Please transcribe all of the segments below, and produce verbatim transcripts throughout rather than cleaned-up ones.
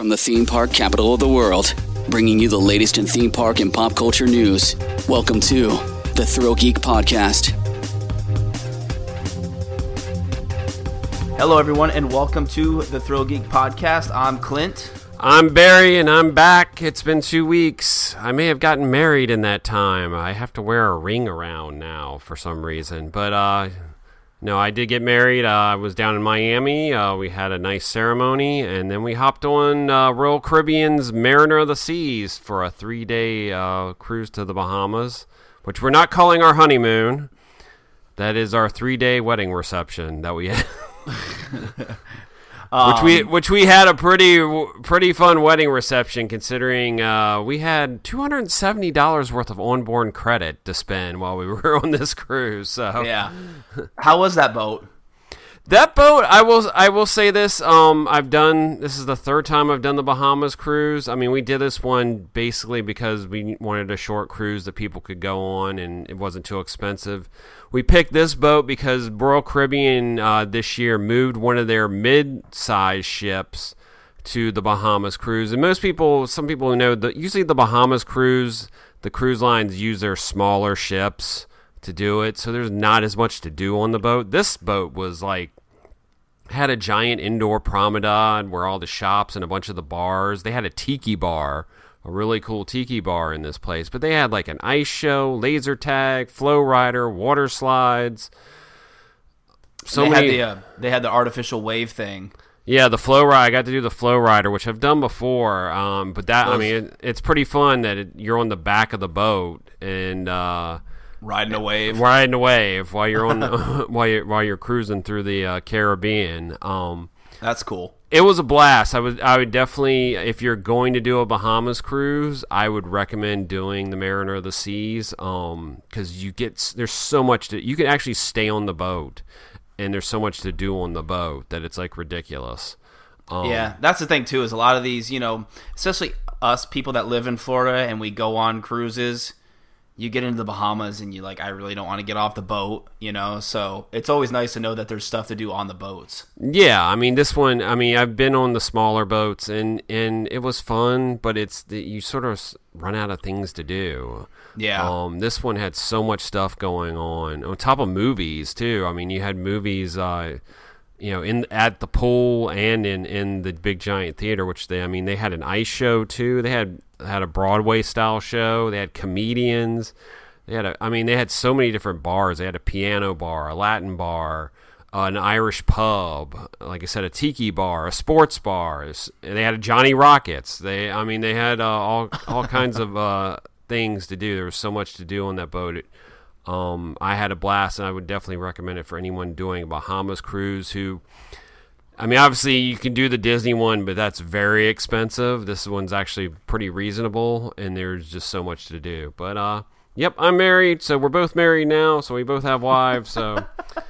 from the theme park capital of the world, bringing you the latest in theme park and pop culture news. Welcome to the Thrill Geek Podcast. Hello, everyone, and welcome to the Thrill Geek Podcast. I'm Clint. I'm Barry, and I'm back. It's been two weeks. I may have gotten married in that time. I have to wear a ring around now for some reason. But, uh, no, I did get married. Uh, I was down in Miami. Uh, we had a nice ceremony, and then we hopped on uh, Royal Caribbean's Mariner of the Seas for a three-day uh, cruise to the Bahamas, which we're not calling our honeymoon. That is our three-day wedding reception that we had. Um, which we which we had a pretty pretty fun wedding reception, considering uh, we had two hundred seventy dollars worth of onboard credit to spend while we were on this cruise. So yeah, how was that boat? That boat, I will I will say this. Um, I've done this is the third time I've done the Bahamas cruise. I mean, we did this one basically because we wanted a short cruise that people could go on, and it wasn't too expensive. We picked this boat because Royal Caribbean uh, this year moved one of their mid-size ships to the Bahamas cruise. And most people, some people know that usually the Bahamas cruise, the cruise lines use their smaller ships to do it. So there's not as much to do on the boat. This boat was like, had a giant indoor promenade where all the shops and a bunch of the bars, they had a tiki bar, a really cool tiki bar in this place. But they had like an ice show, laser tag, flow rider, water slides. So they many. Had the, uh, they had the artificial wave thing. Yeah, the flow ride. I got to do the flow rider, which I've done before. Um, but that, Those, I mean, it, it's pretty fun that it, you're on the back of the boat and uh, riding a wave, riding a wave while you're on the, while you while you're cruising through the uh, Caribbean. Um, That's cool. It was a blast. I would I would definitely, if you're going to do a Bahamas cruise, I would recommend doing the Mariner of the Seas, um, because you get there's so much to you can actually stay on the boat, and there's so much to do on the boat that it's like ridiculous. Um, yeah, that's the thing too. Is a lot of these, you know, especially us people that live in Florida and we go on cruises. You get into the Bahamas and you like, I really don't want to get off the boat, you know? So it's always nice to know that there's stuff to do on the boats. Yeah, I mean, this one, I mean, I've been on the smaller boats and, and it was fun, but it's the, you sort of run out of things to do. Yeah. Um, this one had so much stuff going on, on top of movies, too. I mean, you had movies, uh, you know, in at the pool and in, in the big giant theater, which they, I mean, they had an ice show, too. They had had a Broadway style show. They had comedians. They had a, I mean, they had so many different bars. They had a piano bar, a Latin bar, uh, an Irish pub, like I said, a tiki bar, a sports bar. They had a Johnny Rockets. They, I mean, they had uh, all all kinds of uh, things to do. There was so much to do on that boat. It, um, I had a blast, and I would definitely recommend it for anyone doing a Bahamas cruise who. I mean, obviously, you can do the Disney one, but that's very expensive. This one's actually pretty reasonable, and there's just so much to do. But, uh, yep, I'm married, so we're both married now, so we both have wives. So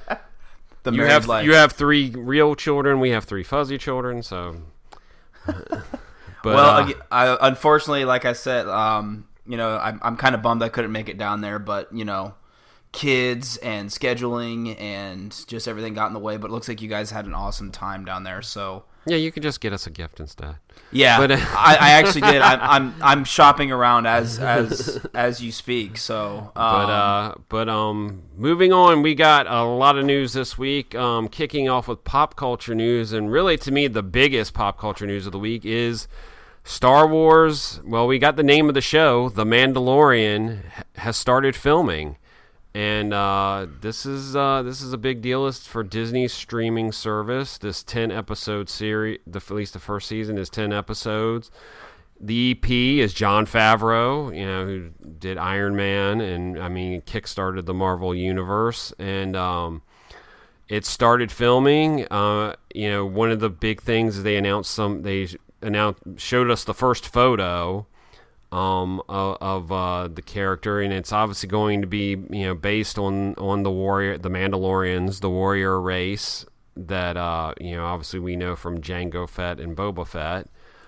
the you have life. You have three real children. We have three fuzzy children. So, but, well, uh, I, unfortunately, like I said, um, you know, I'm I'm kind of bummed I couldn't make it down there, but you know. Kids and scheduling and just everything got in the way, but it looks like you guys had an awesome time down there. So yeah, you could just get us a gift instead. Yeah, but, uh, I, I actually did. I'm, I'm I'm shopping around as as as you speak. So, um, but uh, but um, moving on, we got a lot of news this week. Um, kicking off with pop culture news, and really to me, the biggest pop culture news of the week is Star Wars. Well, we got the name of the show, The Mandalorian, has started filming. And uh, this is uh, this is a big deal. It's for Disney's streaming service. This ten episode series, the, at least the first season, is ten episodes. The E P is Jon Favreau, you know, who did Iron Man, and I mean, kickstarted the Marvel universe. And um, it started filming. Uh, you know, one of the big things is they announced some. They announced showed us the first photo. Um, of, of uh, the character, and it's obviously going to be, you know, based on, on the warrior, the Mandalorians, the warrior race that, uh, you know, obviously we know from Jango Fett and Boba Fett.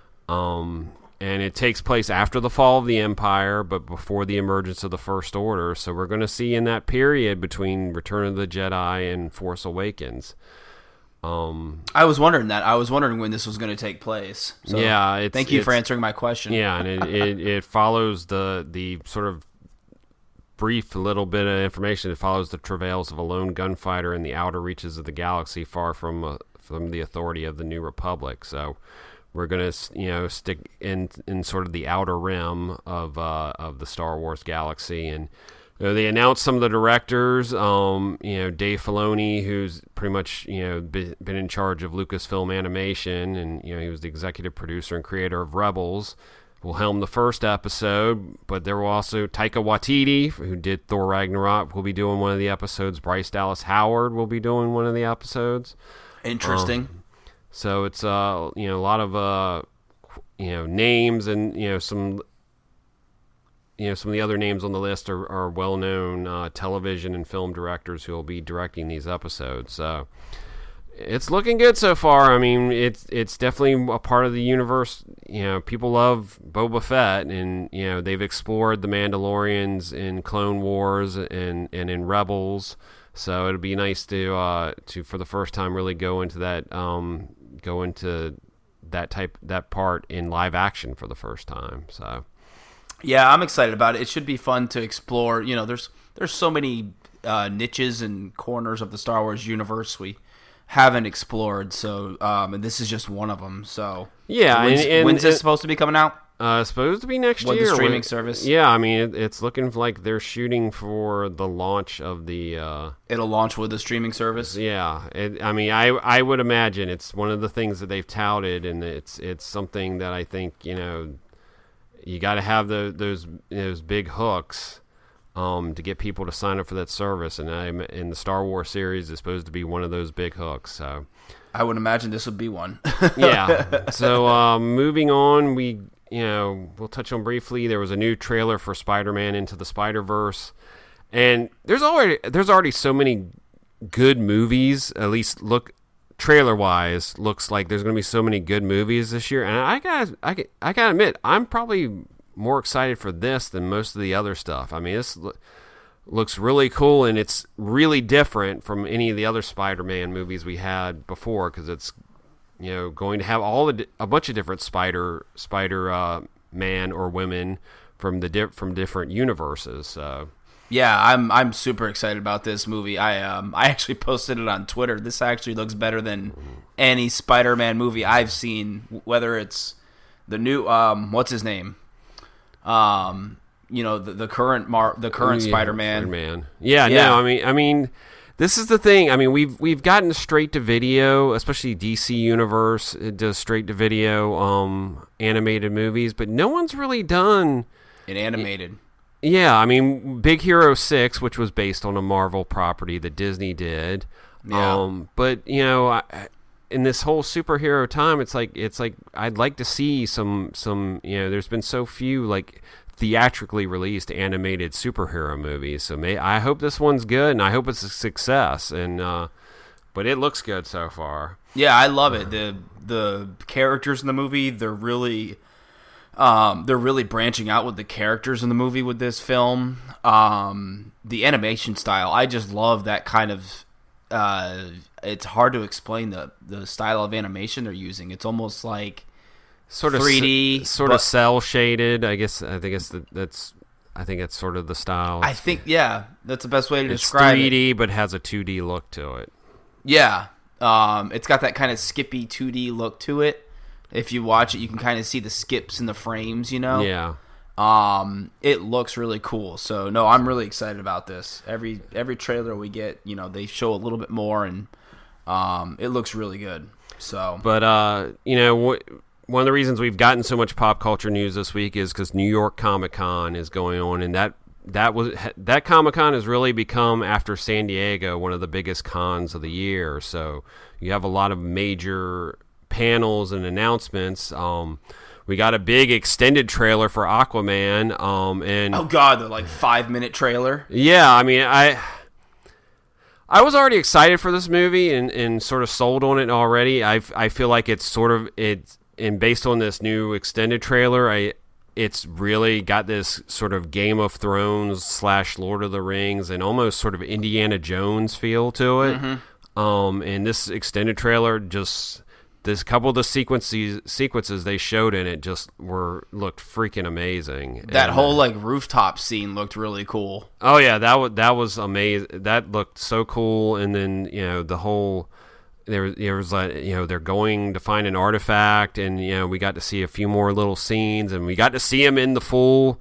Um, and it takes place after the fall of the Empire, but before the emergence of the First Order. So we're going to see in that period between Return of the Jedi and Force Awakens. Um, I was wondering that. I was wondering when this was going to take place. So yeah, it's, thank you it's, for answering my question. Yeah, and it, it, it follows the the sort of brief little bit of information. It follows the travails of a lone gunfighter in the outer reaches of the galaxy, far from uh, from the authority of the New Republic. So we're gonna, you know, stick in in sort of the outer rim of uh, of the Star Wars galaxy. And you know, they announced some of the directors. Um, you know, Dave Filoni, who's pretty much, you know, been, been in charge of Lucasfilm Animation, and you know, he was the executive producer and creator of Rebels, will helm the first episode. But there will also Taika Waititi, who did Thor Ragnarok, will be doing one of the episodes. Bryce Dallas Howard will be doing one of the episodes. Interesting. Um, so it's uh you know a lot of uh you know names, and you know some you know some of the other names on the list are, are well known uh, television and film directors who will be directing these episodes. So it's looking good so far. I mean, it's it's definitely a part of the universe. You know, people love Boba Fett, and you know they've explored the Mandalorians in Clone Wars and and in Rebels. So it'll be nice to uh, to for the first time really go into that um, go into that type that part in live action for the first time. So yeah, I'm excited about it. It should be fun to explore. You know, there's there's so many uh, niches and corners of the Star Wars universe we haven't explored. So um, and this is just one of them. So yeah, when's, and, and, when's this and, supposed to be coming out? Uh, supposed to be next what, year. The streaming when, service? Yeah, I mean, it, it's looking like they're shooting for the launch of the... Uh, It'll launch with the streaming service? Yeah. It, I mean, I I would imagine it's one of the things that they've touted, and it's it's something that I think, you know, you got to have the, those those big hooks um, to get people to sign up for that service, and I'm, and the Star Wars series is supposed to be one of those big hooks, so... I would imagine this would be one. Yeah. So, um, moving on, we... You know, we'll touch on briefly. There was a new trailer for Spider-Man Into the Spider-Verse, and there's already there's already so many good movies. At least look trailer-wise, looks like there's going to be so many good movies this year. And I got I I got to admit, I'm probably more excited for this than most of the other stuff. I mean, this lo- looks really cool, and it's really different from any of the other Spider-Man movies we had before, because it's, you know, going to have all the, a bunch of different Spider Spider uh, man or women from the di- from different universes. So yeah, I'm I'm super excited about this movie. I um I actually posted it on Twitter. This actually looks better than any Spider-Man movie I've seen. Whether it's the new um what's his name, um you know the the current Mar- the current yeah, Spider-Man. Spider-Man. Yeah, yeah, no, I mean I mean. This is the thing. I mean, we've we've gotten straight to video, especially D C Universe. It does straight to video um, animated movies, but no one's really done an animated. Yeah, I mean, Big Hero six, which was based on a Marvel property that Disney did. Yeah. Um, but you know, I, in this whole superhero time, it's like it's like I'd like to see some some. You know, there's been so few like theatrically released animated superhero movies, so may I hope this one's good, and I hope it's a success. And uh, but it looks good so far. Yeah, I love it. the The characters in the movie, they're really, um, they're really branching out with the characters in the movie with this film. Um, the animation style, I just love that kind of. Uh, it's hard to explain the the style of animation they're using. It's almost like. Sort of three D, sort but, of cell shaded. I guess I think it's the, that's I think it's sort of the style. I think yeah, that's the best way to it's describe three D, it. but has a two D look to it. Yeah, um, it's got that kind of skippy two D look to it. If you watch it, you can kind of see the skips in the frames. You know. Yeah. Um, it looks really cool. So no, I'm really excited about this. Every every trailer we get, you know, they show a little bit more, and um, it looks really good. So, but uh, you know what. One of the reasons we've gotten so much pop culture news this week is because New York Comic Con is going on, and that that was that Comic Con has really become, after San Diego, one of the biggest cons of the year. So you have a lot of major panels and announcements. Um, we got a big extended trailer for Aquaman, um, and oh god, the like five minute trailer. Yeah, I mean, I I was already excited for this movie and, and sort of sold on it already. I I feel like it's sort of it's. And based on this new extended trailer, I it's really got this sort of Game of Thrones slash Lord of the Rings and almost sort of Indiana Jones feel to it. Mm-hmm. Um, and this extended trailer just this couple of the sequences sequences they showed in it just were looked freaking amazing. That and, whole like rooftop scene looked really cool. Oh yeah, that was that was amazing. That looked so cool. And then you know the whole there there was like you know they're going to find an artifact, and you know we got to see a few more little scenes, and we got to see him in the full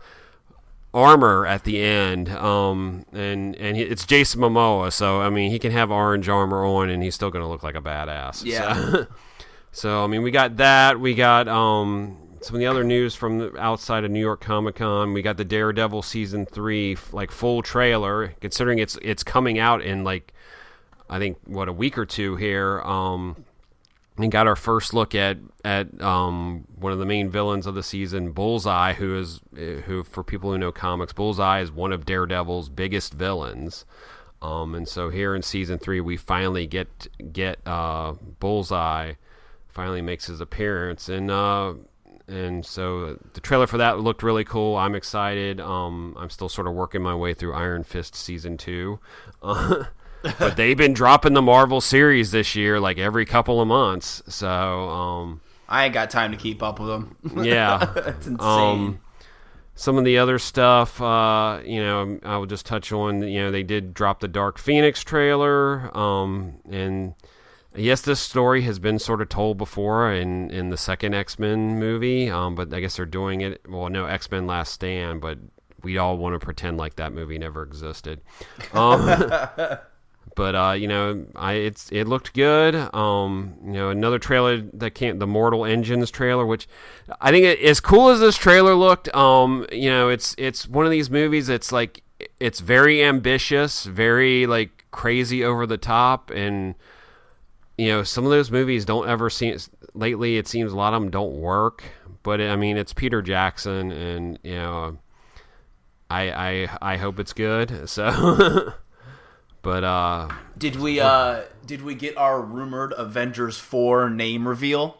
armor at the end. Um, and and he, it's Jason Momoa, so I mean he can have orange armor on, and he's still going to look like a badass. Yeah. So. So, I mean, we got that. We got um, some of the other news from the outside of New York Comic Con. We got the Daredevil Season three, like, full trailer, considering it's it's coming out in, like, I think, what, a week or two here. Um, we got our first look at, at um, one of the main villains of the season, Bullseye, who is, who for people who know comics, Bullseye is one of Daredevil's biggest villains. Um, and so here in Season three, we finally get, get uh, Bullseye finally makes his appearance, and uh, and so the trailer for that looked really cool. I'm excited. Um, I'm still sort of working my way through Iron Fist season two, uh, but they've been dropping the Marvel series this year like every couple of months. So um, I ain't got time to keep up with them. Yeah, it's insane. Um, some of the other stuff, uh, you know, I will just touch on. You know, they did drop the Dark Phoenix trailer, um, and. Yes, this story has been sort of told before in, in the second X-Men movie, um, but I guess they're doing it, well, no, X-Men Last Stand, but we all want to pretend like that movie never existed. Um, but, uh, you know, I it's it looked good. Um, you know, another trailer that came, the Mortal Engines trailer, which I think it, as cool as this trailer looked, um, you know, it's it's one of these movies that's like, it's very ambitious, very, like, crazy over the top, and... You know, some of those movies don't ever seem... Lately, it seems a lot of them don't work. But, I mean, it's Peter Jackson, and, you know, I I, I hope it's good. So, but, uh... Did we, uh... Did we get our rumored Avengers four name reveal?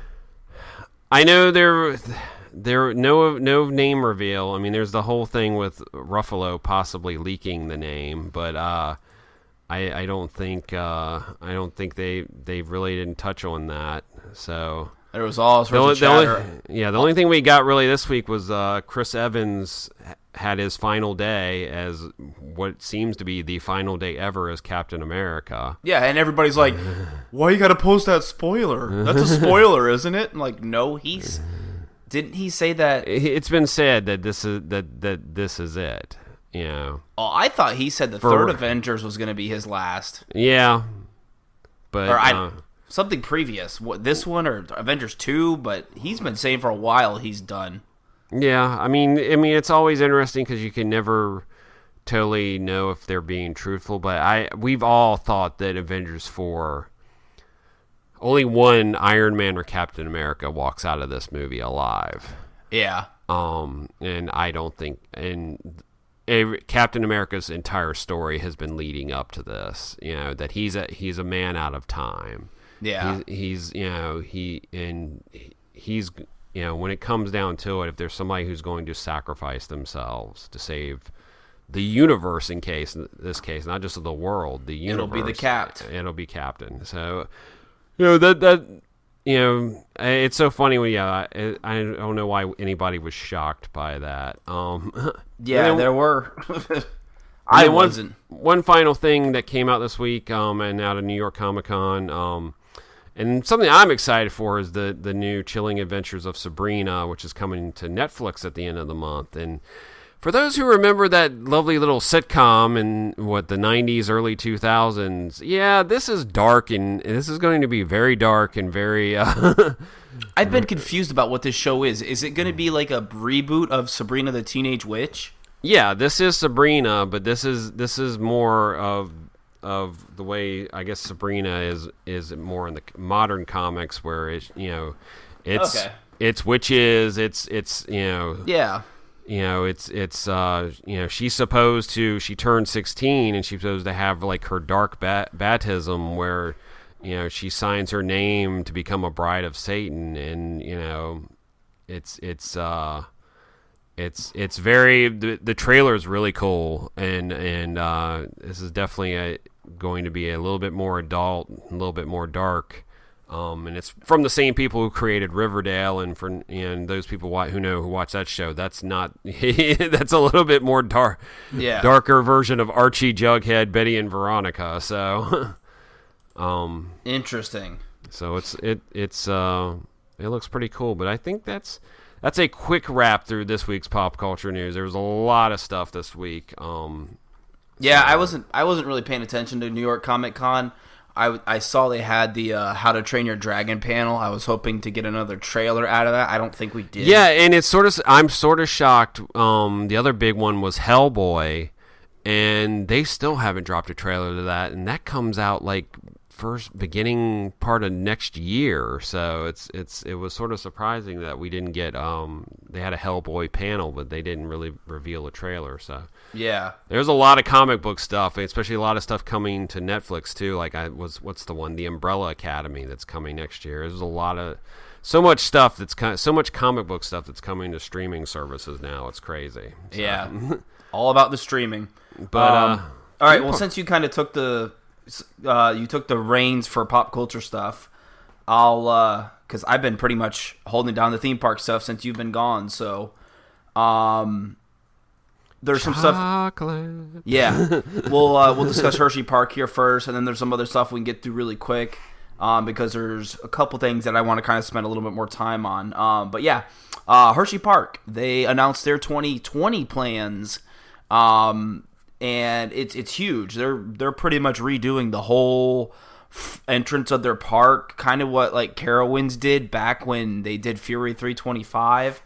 I know there... There no no name reveal. I mean, there's the whole thing with Ruffalo possibly leaking the name, but, uh... I, I don't think uh, I don't think they they really didn't touch on that. So there was all sorts the, of chatter. The only, yeah, the only thing we got really this week was uh, Chris Evans had his final day as what seems to be the final day ever as Captain America. Yeah, and everybody's like, "Why you got to post that spoiler? That's a spoiler, isn't it?" I'm like, no, he's didn't he say that? It's been said that this is that that this is it. Yeah. Oh, I thought he said the For, third Avengers was going to be his last. Yeah, but or I, uh, something previous, what this one or Avengers two. But he's been saying for a while he's done. Yeah, I mean, I mean, it's always interesting because you can never totally know if they're being truthful. But I, we've all thought that Avengers four, only one Iron Man or Captain America walks out of this movie alive. Yeah. Um, and I don't think and. Captain America's entire story has been leading up to this, you know, that he's a he's a man out of time. Yeah, he's, he's you know he and he's you know when it comes down to it, if there's somebody who's going to sacrifice themselves to save the universe, in case in this case, not just the world, the universe, it'll be the Cap. It'll be Captain. So you know that that. You know, it's so funny when yeah, I, I don't know why anybody was shocked by that. Um, yeah, then, there were. I one, wasn't. One final thing that came out this week, um, and out of New York Comic Con, um, and something I'm excited for is the the new Chilling Adventures of Sabrina, which is coming to Netflix at the end of the month. And for those who remember that lovely little sitcom in, what, the nineties, early two thousands, yeah, this is dark, and this is going to be very dark and very... Uh, I've been confused about what this show is. Is it going to be like a reboot of Sabrina the Teenage Witch? Yeah, this is Sabrina, but this is this is more of of the way, I guess, Sabrina is is more in the modern comics, where it, you know, it's okay. it's witches, it's it's you know, yeah. You know, it's, it's uh, you know, she's supposed to, she turned sixteen, and she's supposed to have, like, her dark bat- baptism where, you know, she signs her name to become a bride of Satan, and, you know, it's, it's, uh, it's, it's very, the, the trailer is really cool, and, and, uh, this is definitely a, going to be a little bit more adult, a little bit more dark. Um, and it's from the same people who created Riverdale, and for and those people who know who watch that show. That's not that's a little bit more dark, yeah. darker version of Archie, Jughead, Betty, and Veronica. So, um, interesting. So it's it it's uh it looks pretty cool. But I think that's that's a quick wrap through this week's pop culture news. There was a lot of stuff this week. Um, yeah, so, I wasn't I wasn't really paying attention to New York Comic Con. I, I saw they had the uh, How to Train Your Dragon panel. I was hoping to get another trailer out of that. I don't think we did. Yeah, and it's sort of I'm sort of shocked. Um, the other big one was Hellboy, and they still haven't dropped a trailer to that, and that comes out like first beginning part of next year. So it's it's it was sort of surprising that we didn't get. Um, they had a Hellboy panel, but they didn't really reveal a trailer. So. Yeah, there's a lot of comic book stuff, especially a lot of stuff coming to Netflix too. Like I was, what's the one, The Umbrella Academy that's coming next year. There's a lot of, so much stuff that's kind of, so much comic book stuff that's coming to streaming services now. It's crazy. So. Yeah, all about the streaming. But um, uh, all right, well, since you kind of took the, uh, you took the reins for pop culture stuff, I'll, uh, because I've been pretty much holding down the theme park stuff since you've been gone. So, um. There's some Chocolate. stuff. Yeah, we'll uh, we'll discuss Hershey Park here first, and then there's some other stuff we can get through really quick, um, because there's a couple things that I want to kind of spend a little bit more time on. Um, but yeah, uh, Hershey Park, they announced their twenty twenty plans, um, and it's it's huge. They're they're pretty much redoing the whole f- entrance of their park, kind of what like Carowinds did back when they did Fury three twenty-five.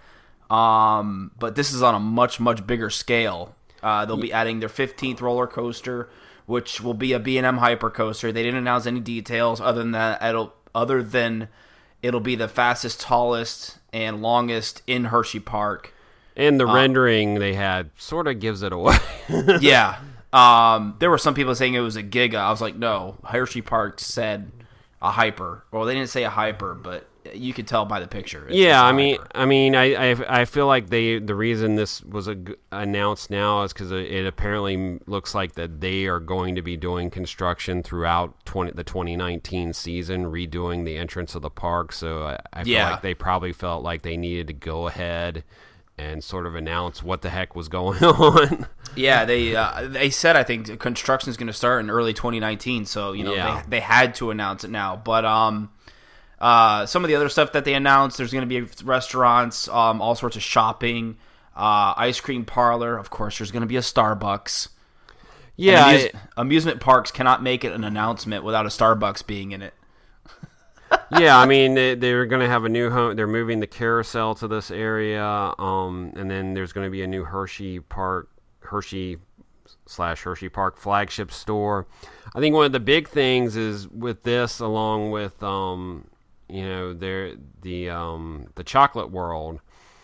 Um, but this is on a much, much bigger scale. Uh, they'll be adding their fifteenth roller coaster, which will be a B and M Hyper Coaster. They didn't announce any details other than that. It'll, other than it'll be the fastest, tallest, and longest in Hershey Park. And the um, rendering they had sort of gives it away. Yeah. Um, there were some people saying it was a Giga. I was like, no. Hershey Park said a Hyper. Well, they didn't say a Hyper, but you could tell by the picture. It's yeah, I mean, I mean, I, I, I feel like they the reason this was a, announced now is because it apparently looks like that they are going to be doing construction throughout twenty, the twenty nineteen season, redoing the entrance of the park. So I, I feel yeah. like they probably felt like they needed to go ahead and sort of announce what the heck was going on. Yeah, they uh, they said I think construction is going to start in early twenty nineteen. So you know yeah. they they had to announce it now, but um. Uh, some of the other stuff that they announced, there's going to be restaurants, um, all sorts of shopping, uh, ice cream parlor. Of course, there's going to be a Starbucks. Yeah. Amuse- I, amusement parks cannot make it an announcement without a Starbucks being in it. Yeah, I mean, they, they're going to have a new home. They're moving the carousel to this area, um, and then there's going to be a new Hershey Park, Hershey slash Hershey Park flagship store. I think one of the big things is with this, along with... Um, You know, they're the um, the chocolate world.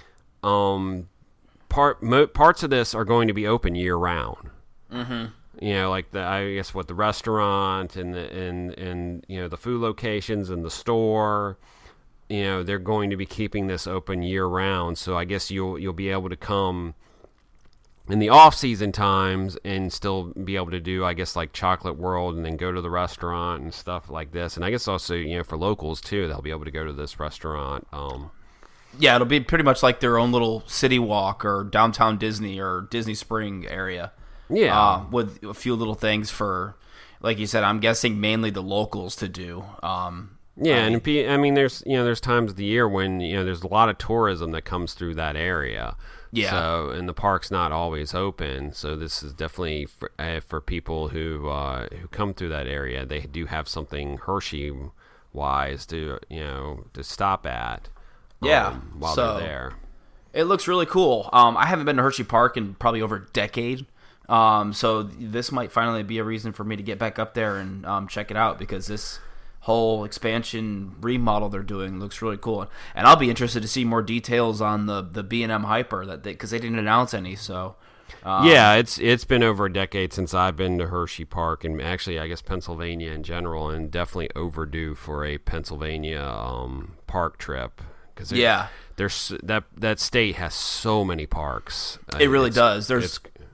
Um, part mo- parts of this are going to be open year round. Mm-hmm. You know, like the I guess what the restaurant and the and and you know the food locations and the store. You know, they're going to be keeping this open year round. So I guess you'll you'll be able to come in the off-season times and still be able to do, I guess, like Chocolate World and then go to the restaurant and stuff like this. And I guess also, you know, for locals, too, they'll be able to go to this restaurant. Um, yeah, it'll be pretty much like their own little city walk or downtown Disney or Disney Spring area. Yeah. Uh, with a few little things for, like you said, I'm guessing mainly the locals to do. Um, yeah, I mean, and I mean, there's, you know, there's times of the year when, you know, there's a lot of tourism that comes through that area. Yeah. So, and the park's not always open. So this is definitely for, uh, for people who uh, who come through that area. They do have something Hershey wise to you know to stop at. Yeah. Um, while so, they're there. It looks really cool. Um, I haven't been to Hershey Park in probably over a decade. Um, so this might finally be a reason for me to get back up there and um, check it out because this whole expansion remodel they're doing looks really cool, and I'll be interested to see more details on the the B and M Hyper that because they, they didn't announce any. So um, yeah, it's it's been over a decade since I've been to Hershey Park, and actually I guess Pennsylvania in general, and definitely overdue for a Pennsylvania um, park trip because yeah, there's that that state has so many parks. It really it's, does. There's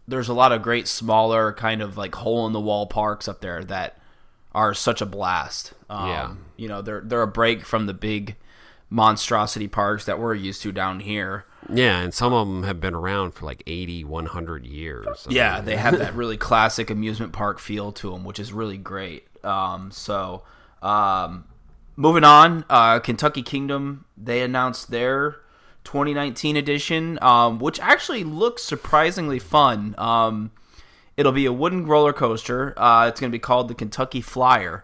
there's a lot of great smaller kind of like hole in the wall parks up there that are such a blast. Um, yeah, you know, they're they're a break from the big monstrosity parks that we're used to down here. Yeah, and some of them have been around for like eighty, one hundred years. Yeah, they have that really classic amusement park feel to them, which is really great. Um, so, um, moving on, uh, Kentucky Kingdom, they announced their twenty nineteen edition, um, which actually looks surprisingly fun. Um, it'll be a wooden roller coaster. Uh, it's going to be called the Kentucky Flyer.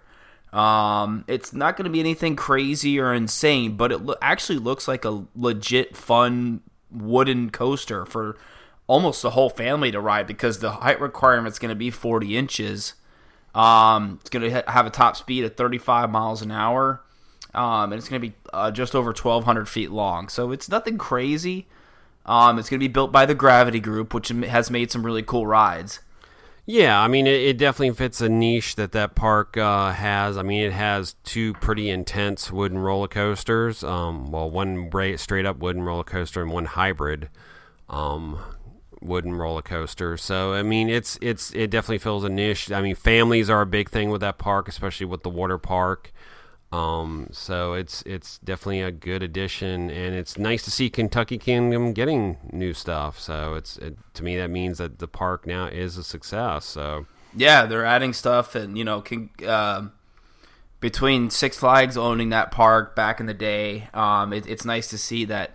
Um, it's not going to be anything crazy or insane, but it lo- actually looks like a legit fun wooden coaster for almost the whole family to ride because the height requirement is going to be forty inches. Um, it's going to ha- have a top speed of thirty-five miles an hour. Um, and it's going to be uh, just over twelve hundred feet long. So it's nothing crazy. Um, it's going to be built by the Gravity Group, which has made some really cool rides. Yeah, I mean, it, it definitely fits a niche that that park uh, has. I mean, it has two pretty intense wooden roller coasters. Um, well, one straight up wooden roller coaster and one hybrid um, wooden roller coaster. So, I mean, it's it's it definitely fills a niche. I mean, families are a big thing with that park, especially with the water park. Um, so it's it's definitely a good addition, and it's nice to see Kentucky Kingdom getting new stuff. So it's it, to me that means that the park now is a success. So yeah, they're adding stuff, and you know, can, uh, between Six Flags owning that park back in the day, um, it, it's nice to see that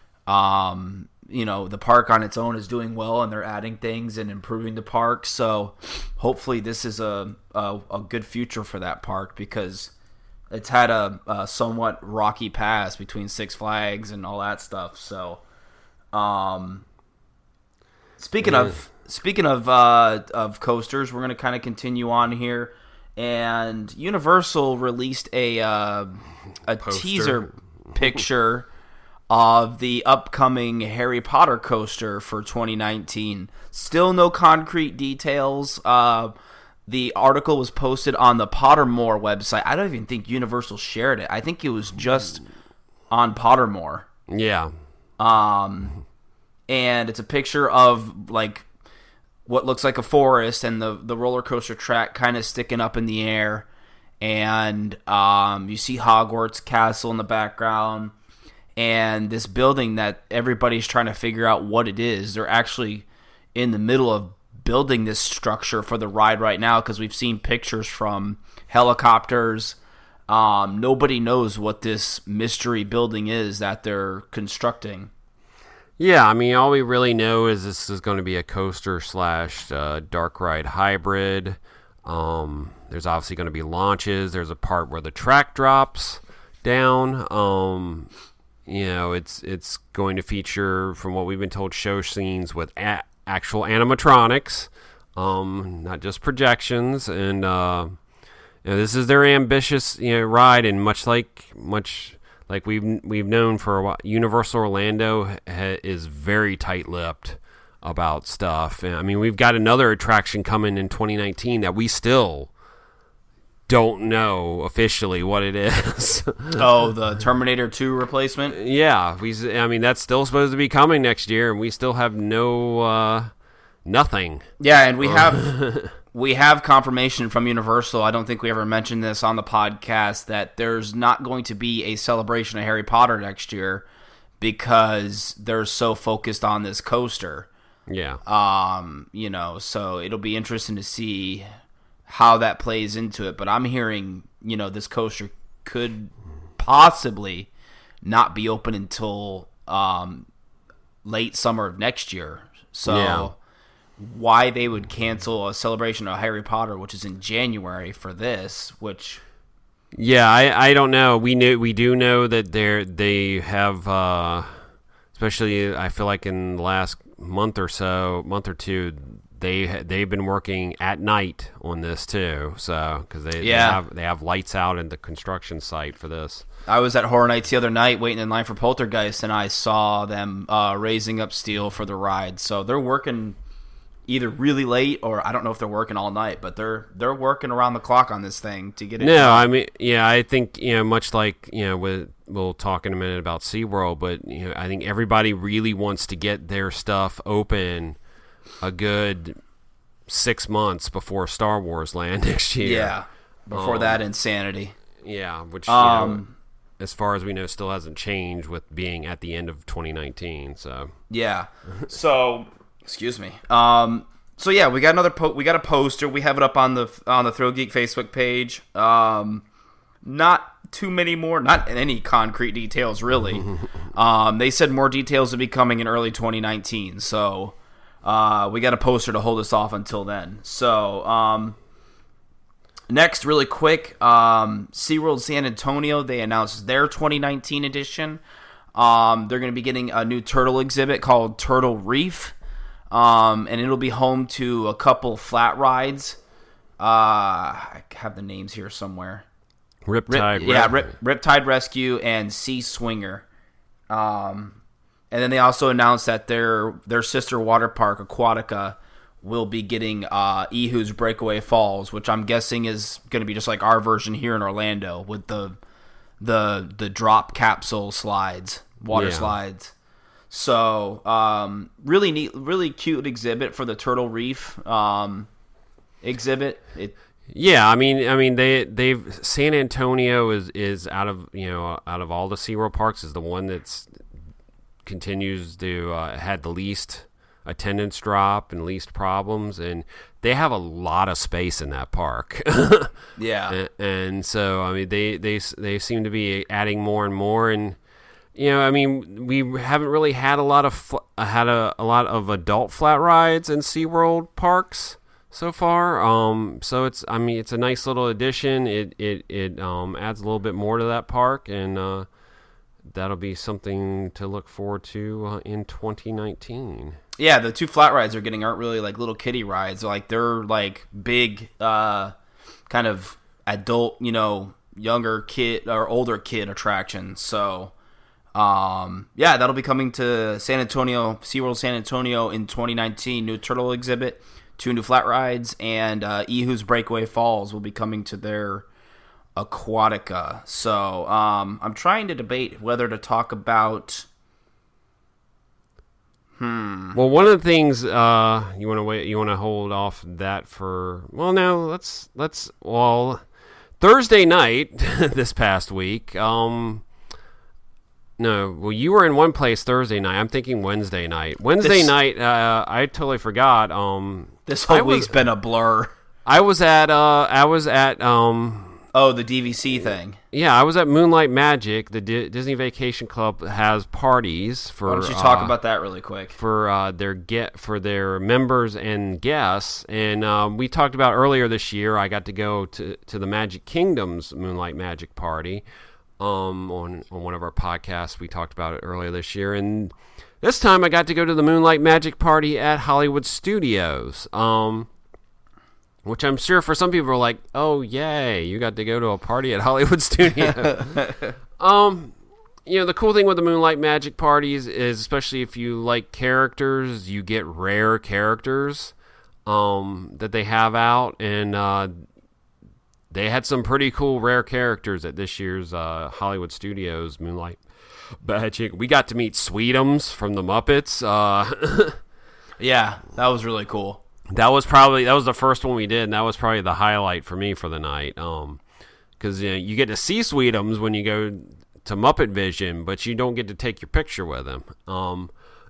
um, you know the park on its own is doing well, and they're adding things and improving the park. So hopefully, this is a a, a good future for that park because it's had a, a somewhat rocky past between Six Flags and all that stuff. So, um, speaking yeah. of speaking of uh, of coasters, we're going to kind of continue on here. And Universal released a uh, a Poster. teaser picture of the upcoming Harry Potter coaster for twenty nineteen. Still no concrete details. Uh, The article was posted on the Pottermore website. I don't even think Universal shared it. I think it was just on Pottermore. Yeah. Um, and it's a picture of like what looks like a forest and the, the roller coaster track kind of sticking up in the air. And um, you see Hogwarts Castle in the background. And this building that everybody's trying to figure out what it is. They're actually in the middle of building this structure for the ride right now because we've seen pictures from helicopters. Um, nobody knows what this mystery building is that they're constructing. Yeah, I mean, all we really know is this is going to be a coaster slash uh, dark ride hybrid. Um, there's obviously going to be launches. There's a part where the track drops down. Um, you know, it's it's going to feature, from what we've been told, show scenes with a- actual animatronics, um, not just projections, and uh, you know, this is their ambitious, you know, ride, and much like much like we've we've known for a while, Universal Orlando ha- is very tight-lipped about stuff. And, I mean, we've got another attraction coming in twenty nineteen that we still don't know officially what it is. Oh, the Terminator two replacement? Yeah, we. I mean, that's still supposed to be coming next year, and we still have no uh, nothing. Yeah, and we have we have confirmation from Universal. I don't think we ever mentioned this on the podcast that there's not going to be a celebration of Harry Potter next year because they're so focused on this coaster. Yeah. Um, you know, so it'll be interesting to see how that plays into it, but I'm hearing, you know, this coaster could possibly not be open until um, late summer of next year. So yeah. Why they would cancel a celebration of Harry Potter, which is in January, for this, which yeah, I, I don't know. We knew we do know that they they have, uh, especially I feel like in the last month or so, month or two. They they've been working at night on this too, so because they, yeah. they have they have lights out in the construction site for this. I was at Horror Nights the other night waiting in line for Poltergeist, and I saw them uh, raising up steel for the ride. So they're working either really late or I don't know if they're working all night, but they're they're working around the clock on this thing to get it. No, done. I mean, yeah, I think you know much like you know with we'll talk in a minute about SeaWorld, but you know I think everybody really wants to get their stuff open a good six months before Star Wars Land next year. Yeah, before um, that insanity. Yeah, which um, you know, as far as we know, still hasn't changed with being at the end of twenty nineteen. So yeah, so excuse me. Um, so yeah, we got another po- we got a poster. We have it up on the on the Thrill Geek Facebook page. Um, not too many more, not any concrete details really. um, they said more details will be coming in early twenty nineteen. So uh, we got a poster to hold us off until then. So um, next, really quick, um, SeaWorld San Antonio, they announced their twenty nineteen edition. Um, they're going to be getting a new turtle exhibit called Turtle Reef, um, and it'll be home to a couple flat rides. Uh, I have the names here somewhere. Riptide, Rip, yeah, Rip, Riptide Rescue and Sea Swinger. Um, and then they also announced that their their sister water park, Aquatica, will be getting uh, Ehu's Breakaway Falls, which I'm guessing is going to be just like our version here in Orlando with the the the drop capsule slides, water yeah. slides. So um, really neat, really cute exhibit for the Turtle Reef um, exhibit. It. Yeah, I mean, I mean, they they've San Antonio is, is out of you know out of all the SeaWorld parks is the one that's continues to uh, had the least attendance drop and least problems, and they have a lot of space in that park. yeah, and, and so I mean, they they they seem to be adding more and more, and you know, I mean, we haven't really had a lot of fl- had a, a lot of adult flat rides in SeaWorld parks so far. Um, so it's, I mean, it's a nice little addition. It, it, it, um, adds a little bit more to that park, and, uh, that'll be something to look forward to uh, in twenty nineteen. Yeah. The two flat rides they're getting aren't really like little kiddie rides. Like they're like big, uh, kind of adult, you know, younger kid or older kid attractions. So, um, yeah, that'll be coming to San Antonio, SeaWorld San Antonio in twenty nineteen. New turtle exhibit. Two new flat rides, and uh, Ehu's Breakaway Falls will be coming to their Aquatica. So um, I'm trying to debate whether to talk about. Hmm. Well, one of the things uh, you want to wait, you want to hold off that for. Well, no, let's let's. Well, Thursday night this past week. Um, No, well, you were in one place Thursday night. I'm thinking Wednesday night. Wednesday this, night, uh, I totally forgot. Um, this whole I week's was, been a blur. I was at, uh, I was at, um, oh, the D V C thing. Yeah, I was at Moonlight Magic. The D- Disney Vacation Club has parties for. Why don't you talk uh, about that really quick? For uh, their get for their members and guests, and um, we talked about earlier this year. I got to go to to the Magic Kingdom's Moonlight Magic Party. Um, on, on one of our podcasts, we talked about it earlier this year, and this time I got to go to the Moonlight Magic Party at Hollywood Studios, um, which I'm sure for some people are like, oh, yay, you got to go to a party at Hollywood Studios. um, you know, the cool thing with the Moonlight Magic Parties is, especially if you like characters, you get rare characters um, that they have out, and uh they had some pretty cool rare characters at this year's uh, Hollywood Studios Moonlight Magic. We got to meet Sweetums from the Muppets. Uh, yeah, that was really cool. That was probably that was the first one we did, and that was probably the highlight for me for the night. Um, because you know, you get to see Sweetums when you go to Muppet Vision, but you don't get to take your picture with them. Um,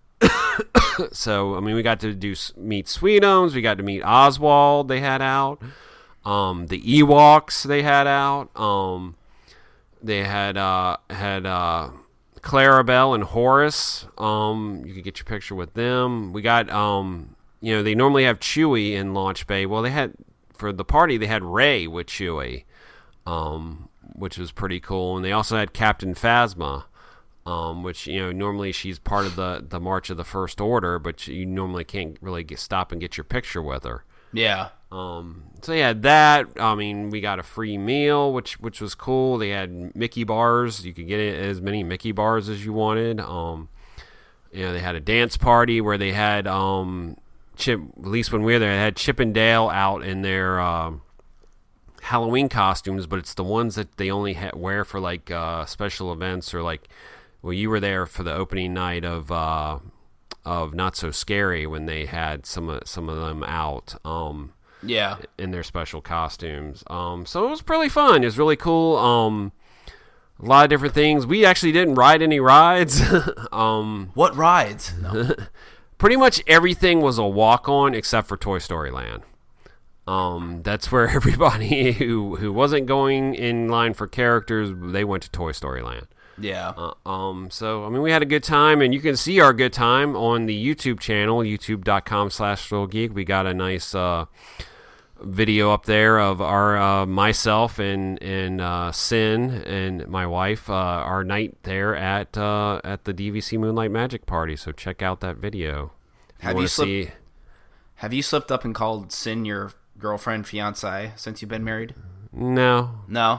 so I mean, we got to do meet Sweetums. We got to meet Oswald. They had out. Um, the Ewoks they had out. Um, they had uh, had uh, Clarabelle and Horace. Um, you could get your picture with them. We got um, you know, they normally have Chewie in Launch Bay. Well, they had for the party they had Rey with Chewie, um, which was pretty cool. And they also had Captain Phasma, um, which you know normally she's part of the the March of the First Order, but you normally can't really get, stop and get your picture with her. Yeah. Um, so they had that. I mean, we got a free meal, which which was cool. They had Mickey bars. You could get as many Mickey bars as you wanted. Um, you know, they had a dance party where they had um, Chip. At least when we were there, they had Chip and Dale out in their uh, Halloween costumes, but it's the ones that they only ha- wear for like uh, special events or like. Well, you were there for the opening night of uh, of Not So Scary when they had some of some of them out. Um, yeah, in their special costumes. Um, so it was really fun. It was really cool. Um, a lot of different things. We actually didn't ride any rides. um, what rides? No. Pretty much everything was a walk on except for Toy Story Land. Um, that's where everybody who who wasn't going in line for characters, they went to Toy Story Land. Yeah. Uh, um. So I mean, we had a good time, and you can see our good time on the YouTube channel, youtube dot com slash thrill geek. We got a nice uh, video up there of our uh, myself and and uh, Sin and my wife, uh, our night there at uh, at the D V C Moonlight Magic Party. So check out that video. Have you slipped? See... Have you slipped up and called Sin your girlfriend, fiance, since you've been married? No. No.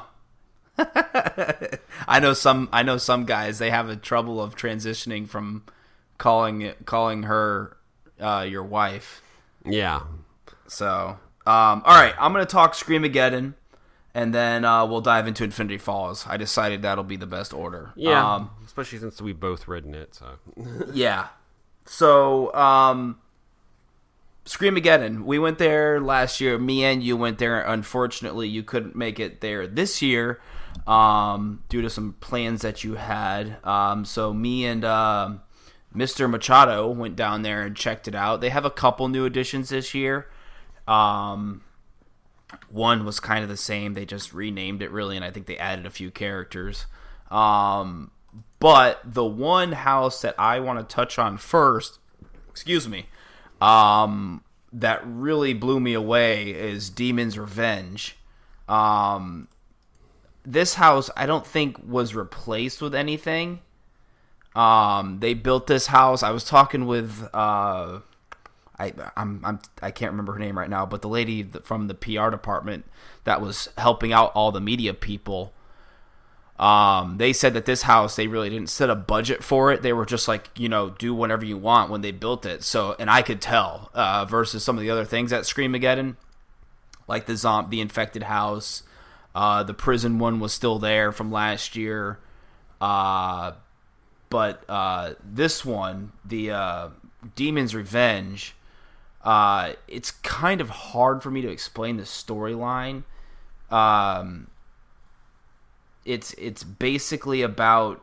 I know some. I know some guys. They have a trouble of transitioning from calling calling her uh, your wife. Yeah. So, um, all right. I'm gonna talk Screamageddon, and then uh, we'll dive into Infinity Falls. I decided that'll be the best order. Yeah. Um, especially since we've both ridden it. So. yeah. So, um, Screamageddon. We went there last year. Me and you went there. Unfortunately, you couldn't make it there this year um, due to some plans that you had. Um, so me and uh, Mister Machado went down there and checked it out. They have a couple new additions this year. Um, one was kind of the same. They just renamed it, really, and I think they added a few characters. Um, but the one house that I want to touch on first, excuse me, Um, that really blew me away is Demon's Revenge. Um, this house, I don't think was replaced with anything. Um, they built this house. I was talking with, uh, I, I'm, I'm, I can't remember her name right now, but the lady from the P R department that was helping out all the media people. Um, they said that this house, they really didn't set a budget for it. They were just like, you know, do whatever you want when they built it. So, and I could tell, uh, versus some of the other things at Screamageddon, like the zom- the infected house, uh, the prison one was still there from last year. Uh, but, uh, this one, the, uh, Demon's Revenge, uh, it's kind of hard for me to explain the storyline. Um, It's it's basically about,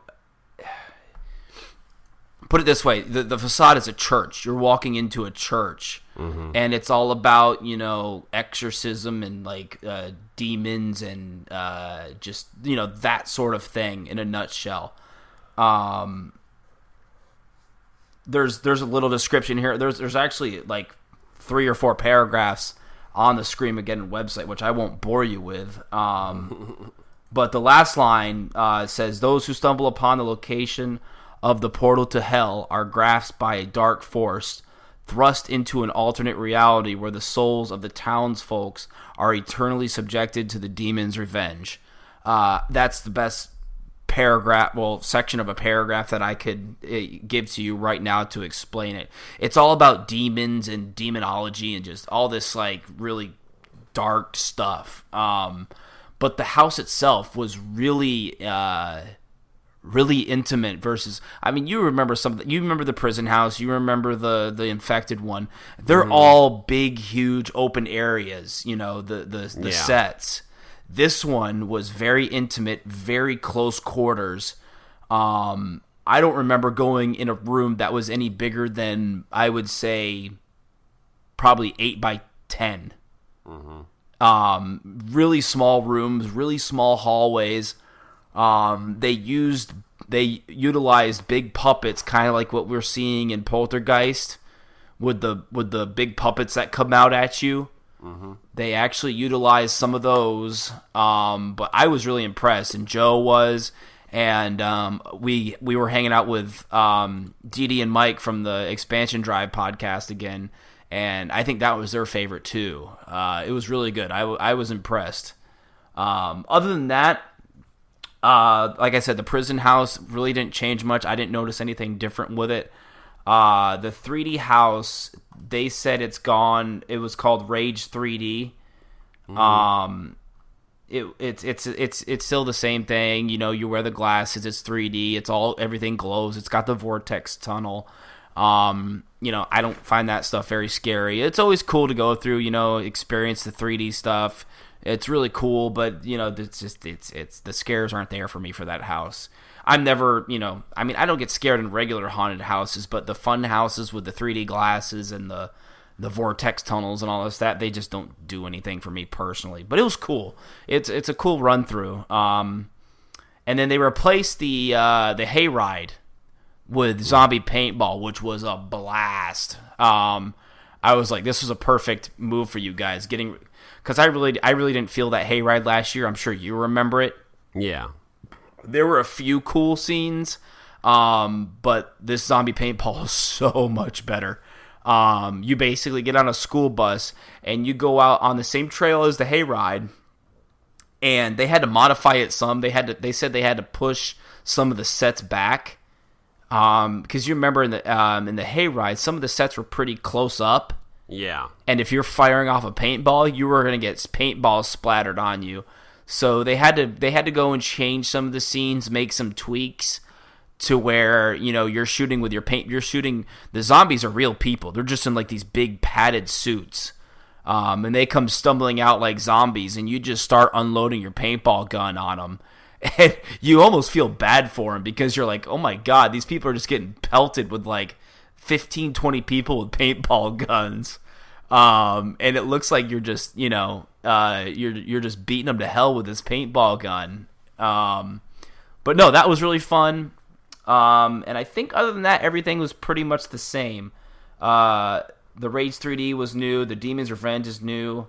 put it this way, the, the facade is a church. You're walking into a church, mm-hmm. and it's all about, you know, exorcism and, like, uh, demons and uh, just, you know, that sort of thing in a nutshell. Um, there's there's a little description here. There's, there's actually, like, three or four paragraphs on the Screamageddon website, which I won't bore you with. Um But the last line uh, says, those who stumble upon the location of the portal to hell are grasped by a dark force, thrust into an alternate reality where the souls of the townsfolk are eternally subjected to the demon's revenge. Uh, that's the best paragraph, well, section of a paragraph that I could uh, give to you right now to explain it. It's all about demons and demonology and just all this, like, really dark stuff. Um... But the house itself was really, uh, really intimate. Versus, I mean, you remember some. You remember the prison house. You remember the the infected one. They're mm-hmm. all big, huge, open areas. You know, the the the yeah. sets. This one was very intimate, very close quarters. Um, I don't remember going in a room that was any bigger than, I would say, probably eight by ten. Mm-hmm. Um, really small rooms, really small hallways. Um, they used, they utilized big puppets, kind of like what we're seeing in Poltergeist, with the with the big puppets that come out at you. Mm-hmm. They actually utilized some of those. Um, but I was really impressed, and Joe was, and um, we we were hanging out with um, Dee Dee and Mike from the Expansion Drive podcast again. And I think that was their favorite, too. Uh, it was really good. I, w- I was impressed. Um, other than that, uh, like I said, the prison house really didn't change much. I didn't notice anything different with it. Uh, the three D house, they said it's gone. It was called Rage three D. Mm-hmm. Um, it, it's it's it's it's still the same thing. You know, you wear the glasses. It's three D. It's all everything glows. It's got the vortex tunnel. Um, you know, I don't find that stuff very scary. It's always cool to go through, you know, experience the three D stuff. It's really cool, but you know, it's just it's it's the scares aren't there for me for that house. I'm never, you know, I mean, I don't get scared in regular haunted houses, but the fun houses with the three D glasses and the the vortex tunnels and all this that they just don't do anything for me personally. But it was cool. It's it's a cool run through. Um, and then they replaced the uh, the hayride with zombie paintball, which was a blast. Um, I was like, this was a perfect move for you guys, getting because I really, I really didn't feel that hayride last year. I'm sure you remember it. Yeah, there were a few cool scenes, um, but this zombie paintball is so much better. Um, you basically get on a school bus and you go out on the same trail as the hayride, and they had to modify it some. They had to, they said they had to push some of the sets back. Um, because you remember in the um, in the hayride, some of the sets were pretty close up. Yeah. And if you're firing off a paintball, you were gonna get paintballs splattered on you. So they had to they had to go and change some of the scenes, make some tweaks to where, you know, you're shooting with your paint. You're shooting. The zombies are real people. They're just in like these big padded suits, um, and they come stumbling out like zombies, and you just start unloading your paintball gun on them. And you almost feel bad for them because you're like, oh my God, these people are just getting pelted with like fifteen, twenty people with paintball guns. Um, and it looks like you're just, you know, uh, you're you're just beating them to hell with this paintball gun. Um, but no, that was really fun. Um, and I think other than that, everything was pretty much the same. Uh, the Rage three D was new. The Demon's Revenge is new.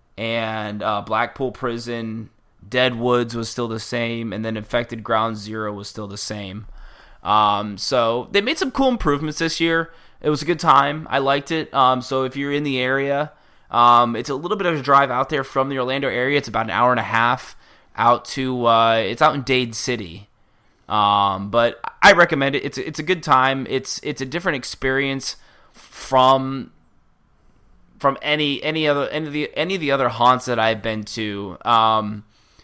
And uh, Blackpool Prison... Dead Woods was still the same, and then Infected Ground Zero was still the same. Um, so they made some cool improvements this year. It was a good time. I liked it. Um, so if you're in the area, um, it's a little bit of a drive out there from the Orlando area. It's about an hour and a half out to. Uh, it's out in Dade City. Um, but I recommend it. It's it's a good time. It's it's a different experience from. From any any other any of the any of the other haunts that I've been to. Um,